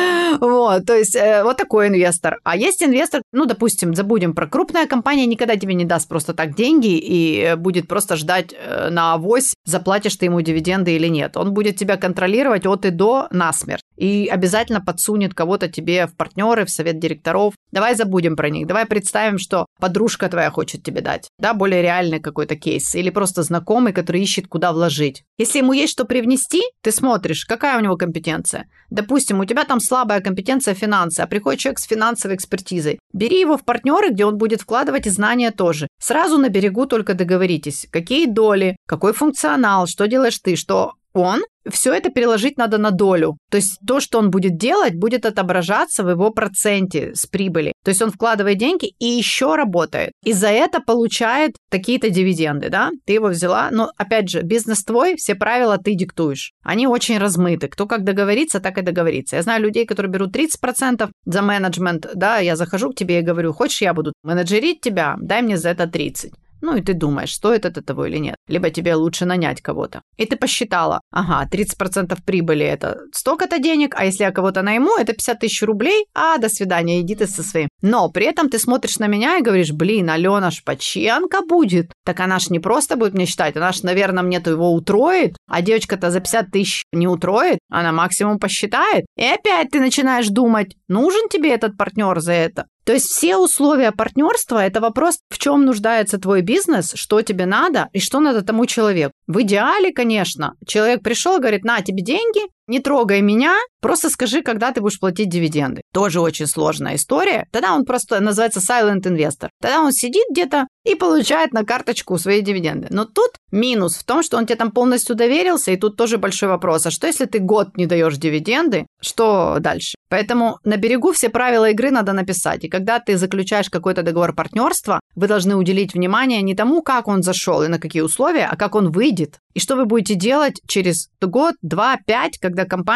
Вот, то есть вот такой инвестор. А есть инвестор, ну, допустим, забудем про крупная компания, никогда тебе не даст просто так деньги и будет просто ждать на авось, заплатишь ты ему дивиденды или нет. Он будет тебя контролировать от и до насмерть. И обязательно подсунет кого-то тебе в партнеры, в совет директоров. Давай забудем про них. Давай представим, что подружка твоя хочет тебе дать. Да, более реальный какой-то кейс. Или просто знакомый, который ищет, куда вложить. Если ему есть что привнести, ты смотришь, какая у него компетенция. Допустим, у тебя там слабая компетенция финансы, а приходит человек с финансовой экспертизой. Бери его в партнеры, где он будет вкладывать и знания тоже. Сразу на берегу только договоритесь, какие доли, какой функционал, что делаешь ты, что он. Все это переложить надо на долю. То есть то, что он будет делать, будет отображаться в его проценте с прибыли. То есть он вкладывает деньги и еще работает. И за это получает такие-то дивиденды, да? Ты его взяла. Но, опять же, бизнес твой, все правила ты диктуешь. Они очень размыты. Кто как договорится, так и договорится. Я знаю людей, которые берут тридцать процентов за менеджмент. Да, я захожу к тебе и говорю, хочешь, я буду менеджерить тебя? Дай мне за это тридцать. Ну, и ты думаешь, стоит это того или нет. Либо тебе лучше нанять кого-то. И ты посчитала, ага, тридцать процентов прибыли – это столько-то денег, а если я кого-то найму, это пятьдесят тысяч рублей, а, до свидания, иди ты со своим. Но при этом ты смотришь на меня и говоришь, блин, Алена Шпаченко будет. Так она ж не просто будет мне считать, она ж, наверное, мне то его утроит, а девочка-то за пятьдесят тысяч не утроит, она максимум посчитает. И опять ты начинаешь думать, нужен тебе этот партнер за это? То есть все условия партнерства – это вопрос, в чем нуждается твой бизнес, что тебе надо и что надо тому человеку. В идеале, конечно, человек пришел и говорит, на тебе деньги, не трогай меня, просто скажи, когда ты будешь платить дивиденды. Тоже очень сложная история. Тогда он просто называется silent investor. Тогда он сидит где-то и получает на карточку свои дивиденды. Но тут минус в том, что он тебе там полностью доверился, и тут тоже большой вопрос. А что, если ты год не даешь дивиденды? Что дальше? Поэтому на берегу все правила игры надо написать. И когда ты заключаешь какой-то договор партнерства, вы должны уделить внимание не тому, как он зашел и на какие условия, а как он выйдет. И что вы будете делать через год, два, пять, когда компания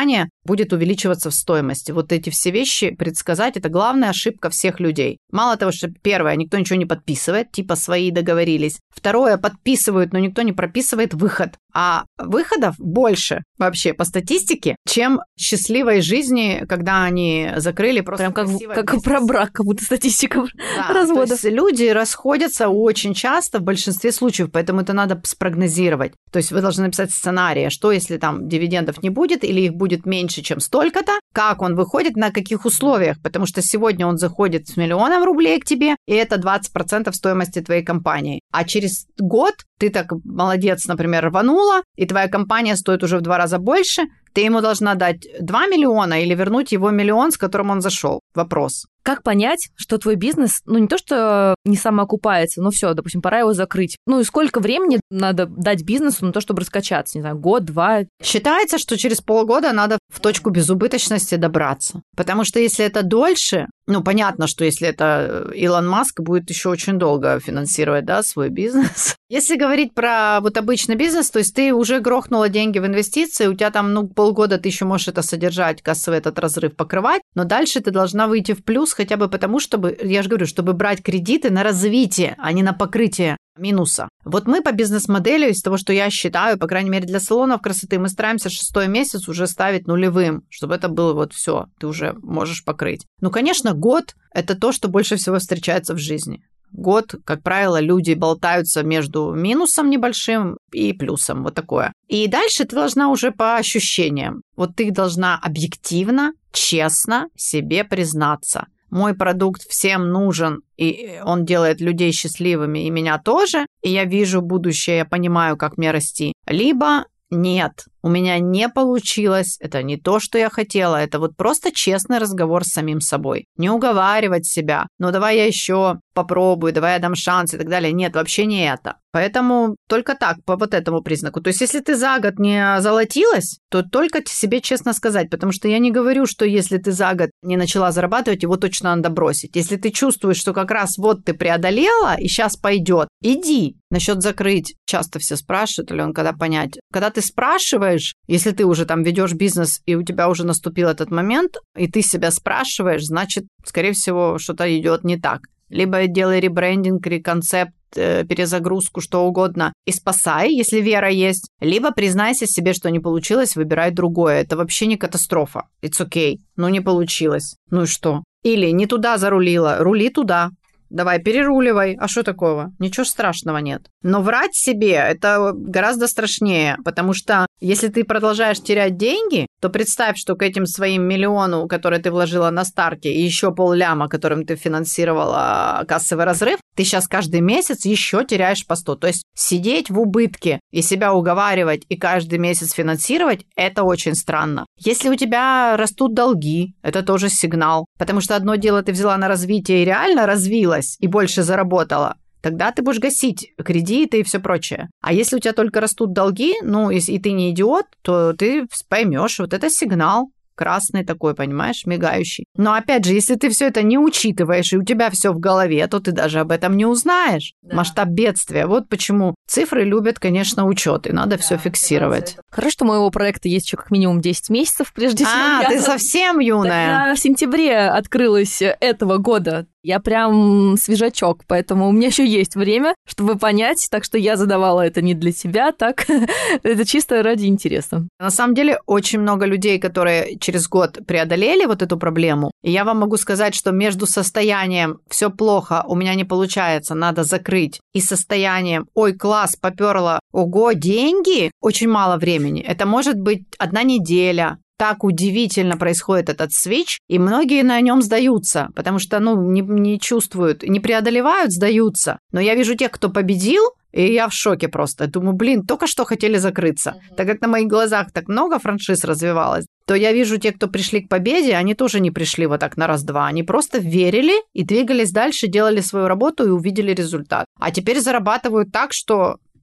будет увеличиваться в стоимости. Вот эти все вещи предсказать – это главная ошибка всех людей. Мало того, что первое, никто ничего не подписывает, типа свои договорились. Второе, подписывают, но никто не прописывает выход. А выходов больше вообще по статистике, чем счастливой жизни, когда они закрыли просто прям как, как про брак, как будто статистика да, разводов. То есть люди расходятся очень часто в большинстве случаев, поэтому это надо спрогнозировать. То есть вы должны написать сценарий, что если там дивидендов не будет или их будет меньше, чем столько-то, как он выходит, на каких условиях, потому что сегодня он заходит с миллионом рублей к тебе, и это двадцать процентов стоимости твоей компании. А через год ты так молодец, например, рванула, и твоя компания стоит уже в два раза больше, ты ему должна дать два миллиона или вернуть его миллион, с которым он зашел. Вопрос. Как понять, что твой бизнес, ну, не то, что не самоокупается, но все, допустим, пора его закрыть. Ну, и сколько времени надо дать бизнесу на то, чтобы раскачаться? Не знаю, год, два? Считается, что через полгода надо в точку безубыточности добраться. Потому что если это дольше, ну, понятно, что если это Илон Маск, будет еще очень долго финансировать, да, свой бизнес. Если говорить про вот обычный бизнес, то есть ты уже грохнула деньги в инвестиции, у тебя там, ну, полгода ты еще можешь это содержать, кассовый этот разрыв покрывать, но дальше ты должна выйти в плюс хотя бы потому, чтобы, я же говорю, чтобы брать кредиты на развитие, а не на покрытие минуса. Вот мы по бизнес-модели, из того, что я считаю, по крайней мере, для салонов красоты, мы стараемся шестой месяц уже ставить нулевым, чтобы это было вот все, ты уже можешь покрыть. Ну, конечно, год – это то, что больше всего встречается в жизни. Год, как правило, люди болтаются между минусом небольшим и плюсом, вот такое. И дальше ты должна уже по ощущениям. Вот ты должна объективно, честно себе признаться. Мой продукт всем нужен, и он делает людей счастливыми, и меня тоже, и я вижу будущее, я понимаю, как мне расти. Либо нет, у меня не получилось, это не то, что я хотела, это вот просто честный разговор с самим собой. Не уговаривать себя, ну давай я еще попробую, давай я дам шанс и так далее. Нет, вообще не это. Поэтому только так, по вот этому признаку. То есть если ты за год не золотилась, то только себе честно сказать, потому что я не говорю, что если ты за год не начала зарабатывать, его точно надо бросить. Если ты чувствуешь, что как раз вот ты преодолела и сейчас пойдет, иди. Насчет закрыть. Часто все спрашивают, Алён, когда понять. Когда ты спрашиваешь, если ты уже там ведешь бизнес, и у тебя уже наступил этот момент, и ты себя спрашиваешь, значит, скорее всего, что-то идет не так. Либо делай ребрендинг, реконцепт, перезагрузку, что угодно, и спасай, если вера есть. Либо признайся себе, что не получилось, выбирай другое. Это вообще не катастрофа. It's okay. Ну, не получилось. Ну и что? Или не туда зарулила, рули туда. Давай, переруливай. А что такого? Ничего страшного нет. Но врать себе – это гораздо страшнее, потому что если ты продолжаешь терять деньги, то представь, что к этим своим миллиону, который ты вложила на старте, и еще полляма, которым ты финансировала кассовый разрыв, ты сейчас каждый месяц еще теряешь по сто. То есть сидеть в убытке и себя уговаривать и каждый месяц финансировать – это очень странно. Если у тебя растут долги, это тоже сигнал, потому что одно дело ты взяла на развитие и реально развилась, и больше заработала, тогда ты будешь гасить кредиты и все прочее. А если у тебя только растут долги, ну, и, и ты не идиот, то ты поймешь, вот это сигнал. Красный такой, понимаешь, мигающий. Но опять же, если ты все это не учитываешь, и у тебя все в голове, то ты даже об этом не узнаешь. Да. Масштаб бедствия. Вот почему цифры любят, конечно, учет, и надо да, все фиксировать. Хорошо, что у моего проекта есть еще как минимум десять месяцев, прежде чем А, я... ты совсем юная. Я в сентябре открылась этого года. Я прям свежачок, поэтому у меня еще есть время, чтобы понять, так что я задавала это не для себя, так это чисто ради интереса. На самом деле очень много людей, которые через год преодолели вот эту проблему, и я вам могу сказать, что между состоянием «все плохо, у меня не получается, надо закрыть» и состоянием «ой, класс, попёрло, ого, деньги» очень мало времени. Это может быть одна неделя. Так удивительно происходит этот свич, и многие на нем сдаются, потому что, ну, не, не чувствуют, не преодолевают, сдаются. Но я вижу тех, кто победил, и я в шоке просто. Думаю, блин, только что хотели закрыться. Uh-huh. Так как на моих глазах так много франшиз развивалось, то я вижу тех, кто пришли к победе, они тоже не пришли вот так на раз-два. Они просто верили и двигались дальше, делали свою работу и увидели результат. А теперь зарабатывают так, что...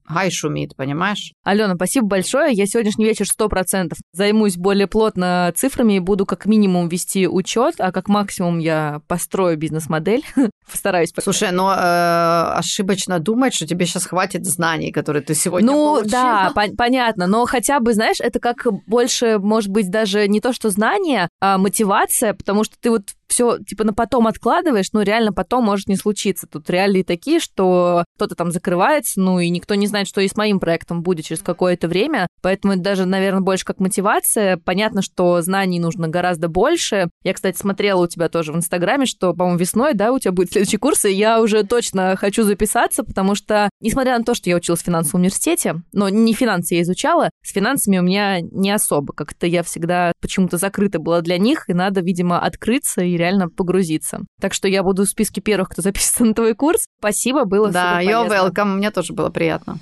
гай шумит, понимаешь? Алена, спасибо большое. Я сегодняшний вечер сто процентов займусь более плотно цифрами и буду как минимум вести учет, а как максимум я построю бизнес-модель. Постараюсь. Слушай, но э, ошибочно думать, что тебе сейчас хватит знаний, которые ты сегодня ну, получила. да, по- понятно, но хотя бы, знаешь, это как больше, может быть, даже не то, что знания, а мотивация, потому что ты вот все типа на потом откладываешь, но реально потом может не случиться. Тут реалии такие, что кто-то там закрывается, ну и никто не знает, что и с моим проектом будет через какое-то время, поэтому это даже, наверное, больше как мотивация. Понятно, что знаний нужно гораздо больше. Я, кстати, смотрела у тебя тоже в Инстаграме, что, по-моему, весной, да, у тебя будет следующий курс, и я уже точно хочу записаться, потому что, несмотря на то, что я училась в финансовом университете, но не финансы я изучала, с финансами у меня не особо. Как-то я всегда почему-то закрыта была для них, и надо, видимо, открыться и реально погрузиться. Так что я буду в списке первых, кто записывается на твой курс. Спасибо, было да, супер полезно. Да, you're welcome, мне тоже было приятно.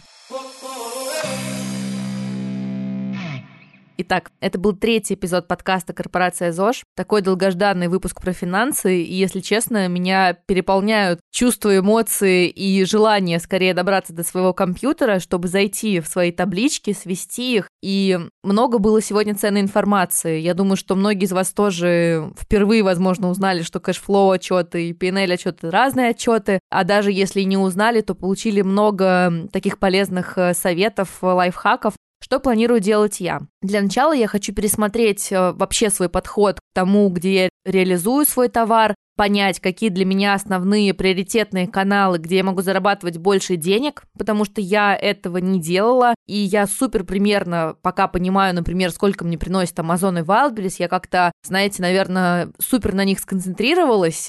Итак, это был третий эпизод подкаста «Корпорация ЗОЖ». Такой долгожданный выпуск про финансы, и, если честно, меня переполняют чувства, эмоции и желание скорее добраться до своего компьютера, чтобы зайти в свои таблички, свести их. И много было сегодня ценной информации. Я думаю, что многие из вас тоже впервые, возможно, узнали, что кэшфлоу отчеты и пи эн эл отчеты разные отчеты, а даже если и не узнали, то получили много таких полезных советов, лайфхаков. Что планирую делать я? Для начала я хочу пересмотреть вообще свой подход к тому, где я реализую свой товар, понять, какие для меня основные приоритетные каналы, где я могу зарабатывать больше денег, потому что я этого не делала, и я супер примерно пока понимаю, например, сколько мне приносит Amazon и Wildberries, я как-то, знаете, наверное, супер на них сконцентрировалась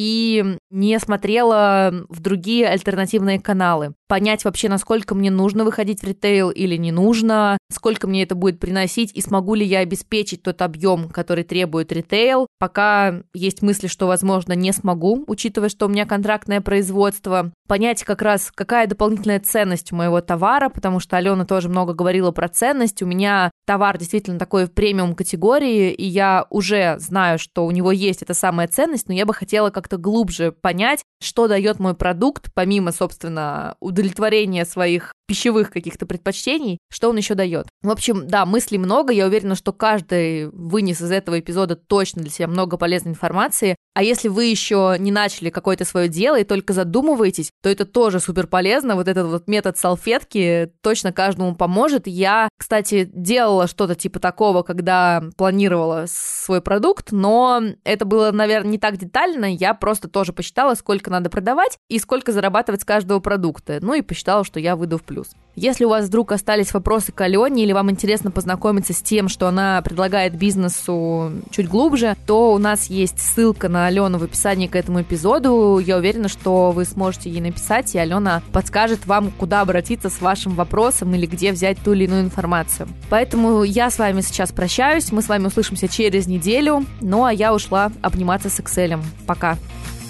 и не смотрела в другие альтернативные каналы. Понять вообще, насколько мне нужно выходить в ритейл или не нужно, сколько мне это будет приносить, и смогу ли я обеспечить тот объем, который требует ритейл. Пока есть мысли, что, возможно, не смогу, учитывая, что у меня контрактное производство. Понять как раз, какая дополнительная ценность у моего товара, потому что Алена тоже много говорила про ценность. У меня товар действительно такой в премиум категории, и я уже знаю, что у него есть эта самая ценность, но я бы хотела как-то глубже понять, что дает мой продукт, помимо, собственно, удовлетворения своих пищевых каких-то предпочтений, что он еще дает. В общем, да, мыслей много, я уверена, что каждый вынес из этого эпизода точно для себя много полезной информации, а если вы еще не начали какое-то свое дело и только задумываетесь, то это тоже супер полезно, вот этот вот метод салфетки точно каждому поможет. Я, кстати, делала что-то типа такого, когда планировала свой продукт, но это было, наверное, не так детально, я просто тоже посчитала, сколько надо продавать и сколько зарабатывать с каждого продукта, ну и посчитала, что я выйду в плюс. Если у вас вдруг остались вопросы к Алене или вам интересно познакомиться с тем, что она предлагает бизнесу чуть глубже, то у нас есть ссылка на Алену в описании к этому эпизоду. Я уверена, что вы сможете ей написать, и Алена подскажет вам, куда обратиться с вашим вопросом или где взять ту или иную информацию. Поэтому я с вами сейчас прощаюсь, мы с вами услышимся через неделю, ну а я ушла обниматься с Excel. Пока!